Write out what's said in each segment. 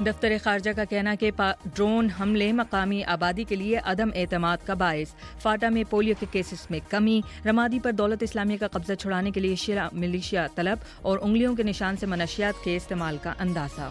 دفتر خارجہ کا کہنا کہ ڈرون حملے مقامی آبادی کے لیے عدم اعتماد کا باعث، فاٹا میں پولیو کے کیسز میں کمی، رمادی پر دولت اسلامیہ کا قبضہ چھڑانے کے لیے شیعہ ملیشیا طلب اور انگلیوں کے نشان سے منشیات کے استعمال کا اندازہ۔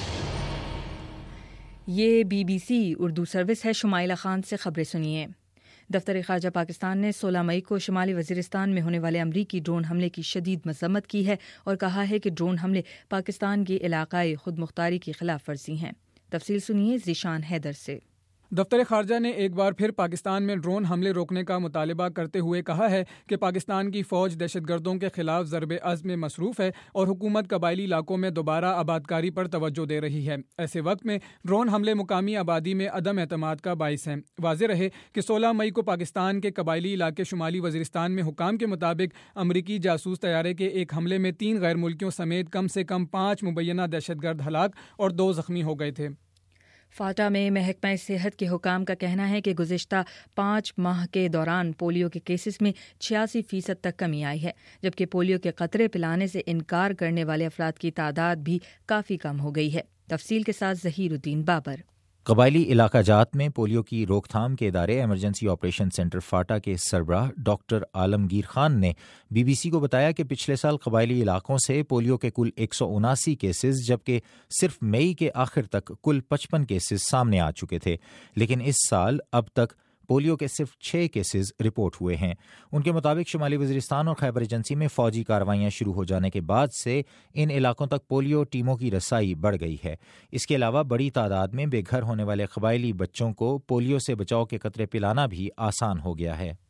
یہ BBC اردو سروس ہے، شمائلہ خان سے خبریں سنیے۔ دفتر خارجہ پاکستان نے 16 مئی کو شمالی وزیرستان میں ہونے والے امریکی ڈرون حملے کی شدید مذمت کی ہے اور کہا ہے کہ ڈرون حملے پاکستان کی علاقائی خود مختاری کی خلاف ورزی ہیں۔ تفصیل سنیے ذیشان حیدر سے۔ دفتر خارجہ نے ایک بار پھر پاکستان میں ڈرون حملے روکنے کا مطالبہ کرتے ہوئے کہا ہے کہ پاکستان کی فوج دہشت گردوں کے خلاف ضرب عزم میں مصروف ہے اور حکومت قبائلی علاقوں میں دوبارہ آبادکاری پر توجہ دے رہی ہے۔ ایسے وقت میں ڈرون حملے مقامی آبادی میں عدم اعتماد کا باعث ہیں۔ واضح رہے کہ 16 مئی کو پاکستان کے قبائلی علاقے شمالی وزیرستان میں حکام کے مطابق امریکی جاسوس طیارے کے ایک حملے میں 3 غیر ملکیوں سمیت کم سے کم 5 مبینہ دہشت گرد ہلاک اور 2 زخمی ہو گئے تھے۔ فاٹا میں محکمہ صحت کے حکام کا کہنا ہے کہ گزشتہ 5 ماہ کے دوران پولیو کے کیسز میں 86% تک کمی آئی ہے، جبکہ پولیو کے قطرے پلانے سے انکار کرنے والے افراد کی تعداد بھی کافی کم ہو گئی ہے۔ تفصیل کے ساتھ ظہیر الدین بابر۔ قبائلی علاقہ جات میں پولیو کی روک تھام کے ادارے ایمرجنسی آپریشن سینٹر فاٹا کے سربراہ ڈاکٹر عالمگیر خان نے BBC کو بتایا کہ پچھلے سال قبائلی علاقوں سے پولیو کے کل 179 کیسز، جبکہ صرف مئی کے آخر تک کل 55 کیسز سامنے آ چکے تھے، لیکن اس سال اب تک پولیو کے صرف 6 کیسز رپورٹ ہوئے ہیں۔ ان کے مطابق شمالی وزیرستان اور خیبر ایجنسی میں فوجی کارروائیاں شروع ہو جانے کے بعد سے ان علاقوں تک پولیو ٹیموں کی رسائی بڑھ گئی ہے۔ اس کے علاوہ بڑی تعداد میں بے گھر ہونے والے قبائلی بچوں کو پولیو سے بچاؤ کے قطرے پلانا بھی آسان ہو گیا ہے۔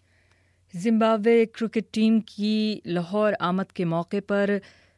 زمبابوے کرکٹ ٹیم کی لاہور آمد کے موقع پر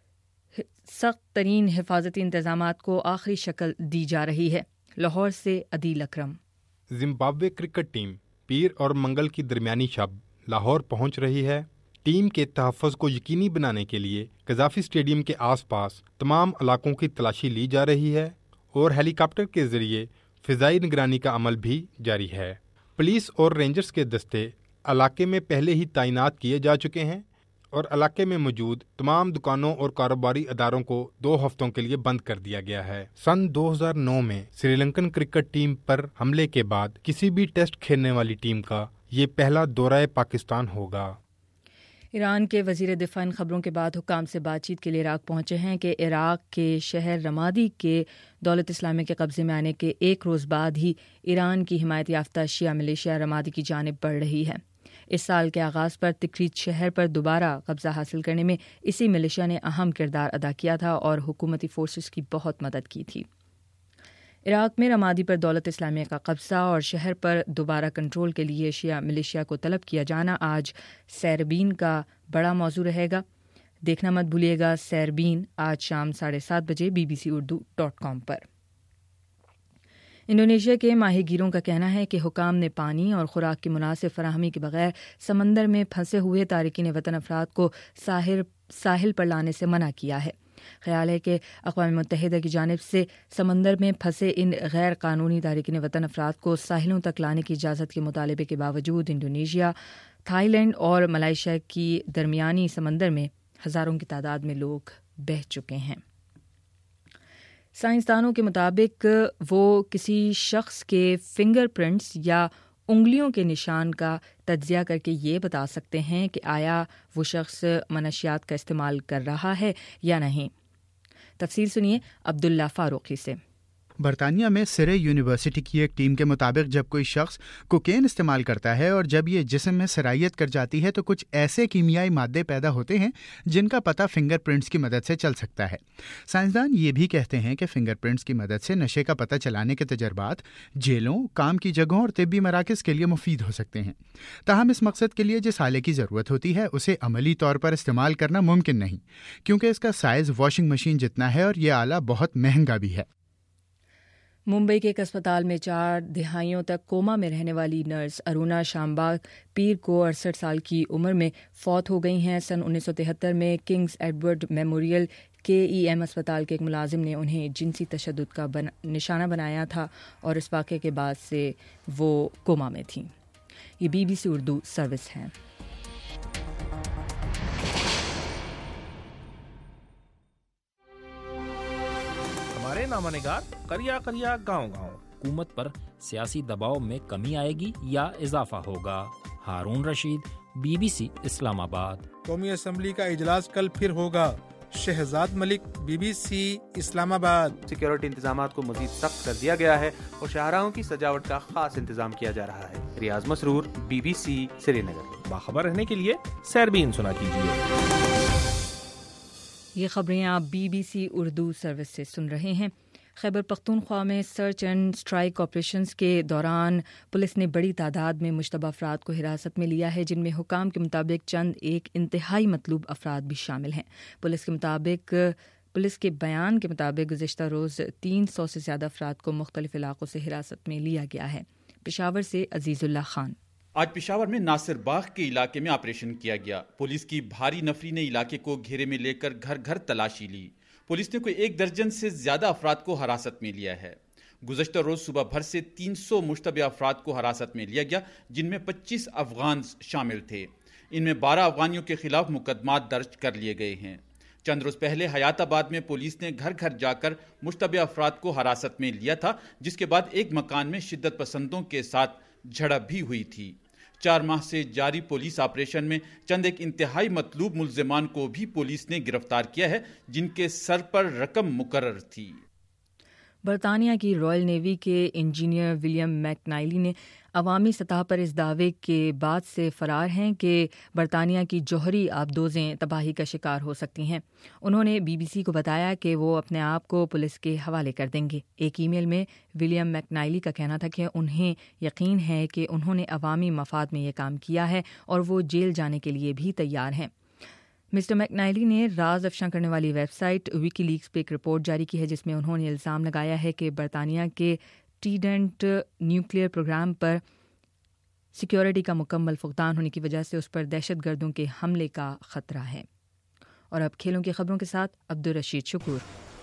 سخت ترین حفاظتی انتظامات کو آخری شکل دی جا رہی ہے۔ لاہور سے Adeel Akram. Zimbabwe cricket team پیر اور منگل کی درمیانی شب لاہور پہنچ رہی ہے۔ ٹیم کے تحفظ کو یقینی بنانے کے لیے قذافی اسٹیڈیم کے آس پاس تمام علاقوں کی تلاشی لی جا رہی ہے اور ہیلی کاپٹر کے ذریعے فضائی نگرانی کا عمل بھی جاری ہے۔ پولیس اور رینجرز کے دستے علاقے میں پہلے ہی تعینات کیے جا چکے ہیں اور علاقے میں موجود تمام دکانوں اور کاروباری اداروں کو 2 ہفتوں کے لیے بند کر دیا گیا ہے۔ سن 2009 میں سری لنکن کرکٹ ٹیم پر حملے کے بعد کسی بھی ٹیسٹ کھیلنے والی ٹیم کا یہ پہلا دورہ پاکستان ہوگا۔ ایران کے وزیر دفاع ان خبروں کے بعد حکام سے بات چیت کے لیے عراق پہنچے ہیں کہ عراق کے شہر رمادی کے دولت اسلامیہ کے قبضے میں آنے کے 1 روز بعد ہی ایران کی حمایت یافتہ شیعہ ملیشیا رمادی کی جانب بڑھ رہی ہے۔ اس سال کے آغاز پر تکریت شہر پر دوبارہ قبضہ حاصل کرنے میں اسی ملیشیا نے اہم کردار ادا کیا تھا اور حکومتی فورسز کی بہت مدد کی تھی۔ عراق میں رمادی پر دولت اسلامیہ کا قبضہ اور شہر پر دوبارہ کنٹرول کے لیے شیعہ ملیشیا کو طلب کیا جانا آج سیربین کا بڑا موضوع رہے گا۔ دیکھنا مت بھولیے گا سیربین آج شام 7:30 بجے bbcurdu.com پر۔ انڈونیشیا کے ماہی گیروں کا کہنا ہے کہ حکام نے پانی اور خوراک کی مناسب فراہمی کے بغیر سمندر میں پھنسے ہوئے تارکین وطن افراد کو ساحل پر لانے سے منع کیا ہے۔ خیال ہے کہ اقوام متحدہ کی جانب سے سمندر میں پھنسے ان غیر قانونی تارکین وطن افراد کو ساحلوں تک لانے کی اجازت کے مطالبے کے باوجود انڈونیشیا، تھائی لینڈ اور ملائیشیا کی درمیانی سمندر میں ہزاروں کی تعداد میں لوگ بہہ چکے ہیں۔ سائنسدانوں کے مطابق وہ کسی شخص کے فنگر پرنٹس یا انگلیوں کے نشان کا تجزیہ کر کے یہ بتا سکتے ہیں کہ آیا وہ شخص منشیات کا استعمال کر رہا ہے یا نہیں۔ تفصیل سنیے عبداللہ فاروقی سے۔ برطانیہ میں سرے یونیورسٹی کی ایک ٹیم کے مطابق جب کوئی شخص کوکین استعمال کرتا ہے اور جب یہ جسم میں سرائیت کر جاتی ہے تو کچھ ایسے کیمیائی مادے پیدا ہوتے ہیں جن کا پتہ فنگر پرنٹس کی مدد سے چل سکتا ہے۔ سائنسدان یہ بھی کہتے ہیں کہ فنگر پرنٹس کی مدد سے نشے کا پتہ چلانے کے تجربات جیلوں، کام کی جگہوں اور طبی مراکز کے لیے مفید ہو سکتے ہیں۔ تاہم اس مقصد کے لیے جس آلے کی ضرورت ہوتی ہے اسے عملی طور پر استعمال کرنا ممکن نہیں، کیونکہ اس کا سائز واشنگ مشین جتنا ہے اور یہ آلہ بہت مہنگا بھی ہے۔ ممبئی کے ایک اسپتال میں 4 دہائیوں تک کوما میں رہنے والی نرس ارونا شامباگ پیر کو 68 سال کی عمر میں فوت ہو گئی ہیں۔ سن 1973 میں کنگز ایڈورڈ میموریل KEM اسپتال کے ایک ملازم نے انہیں جنسی تشدد کا نشانہ بنایا تھا اور اس واقعے کے بعد سے وہ کوما میں تھیں۔ یہ BBC اردو سروس ہے۔ ہمارے نامہ نگار قریہ قریہ گاؤں گاؤں۔ حکومت پر سیاسی دباؤ میں کمی آئے گی یا اضافہ ہوگا؟ ہارون رشید، BBC اسلام آباد۔ قومی اسمبلی کا اجلاس کل پھر ہوگا۔ شہزاد ملک، BBC اسلام آباد۔ سیکیورٹی انتظامات کو مزید سخت کر دیا گیا ہے اور شاہراہوں کی سجاوٹ کا خاص انتظام کیا جا رہا ہے۔ ریاض مسرور، BBC سری نگر۔ باخبر رہنے کے لیے سیربین سنا کیجیے۔ یہ خبریں آپ BBC اردو سروس سے سن رہے ہیں۔ خیبر پختونخوا میں سرچ اینڈ اسٹرائیک آپریشنز کے دوران پولیس نے بڑی تعداد میں مشتبہ افراد کو حراست میں لیا ہے، جن میں حکام کے مطابق چند ایک انتہائی مطلوب افراد بھی شامل ہیں۔ پولیس کے بیان کے مطابق گزشتہ روز 300 سے زیادہ افراد کو مختلف علاقوں سے حراست میں لیا گیا ہے۔ پشاور سے عزیز اللہ خان۔ آج پشاور میں ناصر باغ کے علاقے میں آپریشن کیا گیا۔ پولیس کی بھاری نفری نے علاقے کو گھیرے میں لے کر گھر گھر تلاشی لی۔ پولیس نے کوئی 1 درجن سے زیادہ افراد کو حراست میں لیا ہے۔ گزشتہ روز صبح بھر سے 300 مشتبہ افراد کو حراست میں لیا گیا، جن میں 25 افغان شامل تھے۔ ان میں 12 افغانیوں کے خلاف مقدمات درج کر لیے گئے ہیں۔ چند روز پہلے حیات آباد میں پولیس نے گھر گھر جا کر مشتبہ افراد کو حراست میں لیا تھا، جس کے بعد ایک مکان میں شدت پسندوں کے ساتھ جھڑپ بھی ہوئی تھی۔ 4 ماہ سے جاری پولیس آپریشن میں چند ایک انتہائی مطلوب ملزمان کو بھی پولیس نے گرفتار کیا ہے، جن کے سر پر رقم مقرر تھی۔ برطانیہ کی رائل نیوی کے انجینئر ولیم میکنائلی نے عوامی سطح پر اس دعوے کے بعد سے فرار ہیں کہ برطانیہ کی جوہری آبدوزیں تباہی کا شکار ہو سکتی ہیں۔ انہوں نے BBC کو بتایا کہ وہ اپنے آپ کو پولیس کے حوالے کر دیں گے۔ ایک ای میل میں ولیم میکنائلی کا کہنا تھا کہ انہیں یقین ہے کہ انہوں نے عوامی مفاد میں یہ کام کیا ہے اور وہ جیل جانے کے لیے بھی تیار ہیں۔ مسٹر میکنائلی نے راز افشاں کرنے والی ویب سائٹ ویکی لیکس پہ ایک رپورٹ جاری کی ہے، جس میں انہوں نے الزام لگایا ہے کہ برطانیہ کے ٹریڈنٹ نیوکلیئر پروگرام پر سیکیورٹی کا مکمل فقدان ہونے کی وجہ سے اس پر دہشت گردوں کے حملے کا خطرہ ہے۔ اور اب کھیلوں کی خبروں کے ساتھ عبدالرشید شکور۔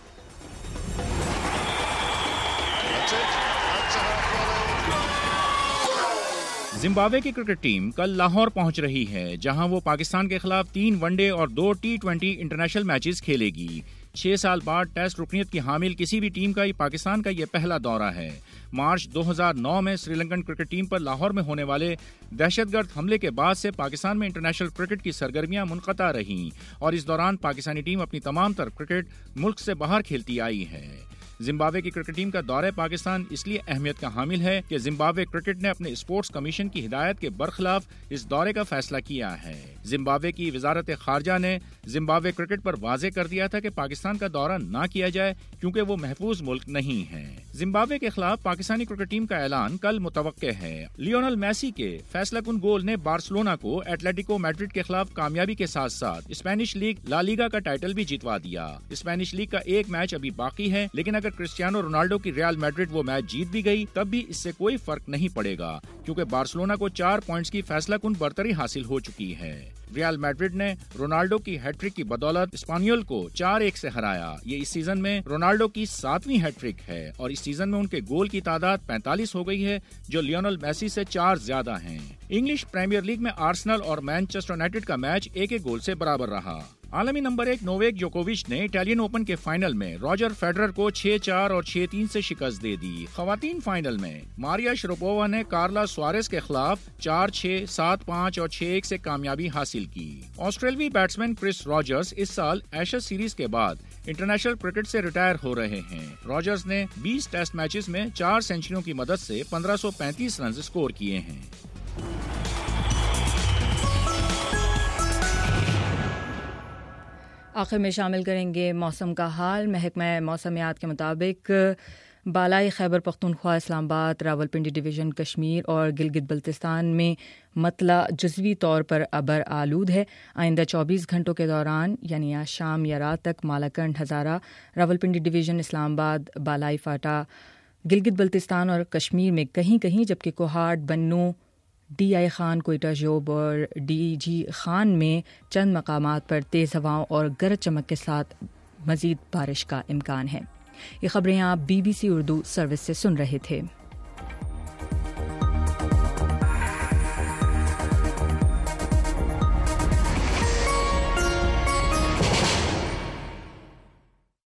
زمبابوے کی کرکٹ ٹیم کل لاہور پہنچ رہی ہے، جہاں وہ پاکستان کے خلاف 3 ون ڈے اور 2 T20 انٹرنیشنل میچز کھیلے گی۔ 6 سال بعد ٹیسٹ رکنیت کی حامل کسی بھی ٹیم کا پاکستان کا یہ پہلا دورہ ہے۔ مارچ 2009 میں سری لنکن کرکٹ ٹیم پر لاہور میں ہونے والے دہشت گرد حملے کے بعد سے پاکستان میں انٹرنیشنل کرکٹ کی سرگرمیاں منقطع رہیں، اور اس دوران پاکستانی ٹیم اپنی تمام تر کرکٹ ملک سے باہر کھیلتی آئی ہے۔ زمبابوے کی کرکٹ ٹیم کا دورہ پاکستان اس لیے اہمیت کا حامل ہے کہ زمبابوے کرکٹ نے اپنے اسپورٹس کمیشن کی ہدایت کے برخلاف اس دورے کا فیصلہ کیا ہے۔ زمبابوے کی وزارت خارجہ نے زمبابوے کرکٹ پر واضح کر دیا تھا کہ پاکستان کا دورہ نہ کیا جائے کیونکہ وہ محفوظ ملک نہیں ہے۔ زمبابوے کے خلاف پاکستانی کرکٹ ٹیم کا اعلان کل متوقع ہے۔ لیونل میسی کے فیصلہ کن گول نے بارسلونا کو ایٹلیٹیکو میڈرڈ کے خلاف کامیابی کے ساتھ ساتھ اسپینش لیگ لا لیگا کا ٹائٹل بھی جتوا دیا۔ اسپینش لیگ کا ایک میچ ابھی باقی ہے، لیکن اگر کرسٹیانو رونالڈو کی ریال میڈرڈ وہ میچ جیت بھی گئی تب بھی اس سے کوئی فرق نہیں پڑے گا، کیونکہ بارسلونا کو 4 پوائنٹس کی فیصلہ کن برتری حاصل ہو چکی ہے۔ ریال میڈرڈ نے رونالڈو کی ہیٹ ٹرک کی بدولت اسپانیول کو 4-1 سے ہرایا۔ یہ اس سیزن میں رونالڈو کی 7ویں ہیٹ ٹرک ہے، اور اس سیزن میں ان کے گول کی تعداد 45 ہو گئی ہے، جو لیونل میسی سے 4 زیادہ ہیں۔ انگلش پریمیئر لیگ میں آرسنل اور مانچسٹر یونائیٹڈ کا میچ 1-1 گول سے برابر رہا۔ عالمی نمبر 1 نوویک جوکووچ نے اٹالین اوپن کے فائنل میں راجر فیڈرر کو 6-4 اور 6-3 سے شکست دے دی۔ خواتین فائنل میں ماریا شراپووا نے کارلا سوارز کے خلاف 4-6، 7-5 اور 6-1 سے کامیابی حاصل کی۔ آسٹریلوی بیٹسمین کرس راجرز اس سال ایشز سیریز کے بعد انٹرنیشنل کرکٹ سے ریٹائر ہو رہے ہیں۔ راجرز نے 20 ٹیسٹ میچز میں 4 سینچریوں کی مدد سے 1535 رنز اسکور کیے ہیں۔ آخر میں شامل کریں گے موسم کا حال۔ محکمہ موسمیات کے مطابق بالائی خیبر پختونخوا، اسلام آباد، راولپنڈی ڈویژن، کشمیر اور گلگت بلتستان میں مطلع جزوی طور پر ابر آلود ہے۔ آئندہ 24 گھنٹوں کے دوران یعنی آج شام یا رات تک مالاکنڈ، ہزارہ، راولپنڈی ڈویژن، اسلام آباد، بالائی فاٹا، گلگت بلتستان اور کشمیر میں کہیں کہیں، جبکہ کوہاٹ، بنوں، ڈی آئی خان، کوئٹہ، جوب اور ڈی جی خان میں چند مقامات پر تیز ہواؤں اور گرج چمک کے ساتھ مزید بارش کا امکان ہے۔ یہ خبریں آپ BBC اردو سروس سے سن رہے تھے۔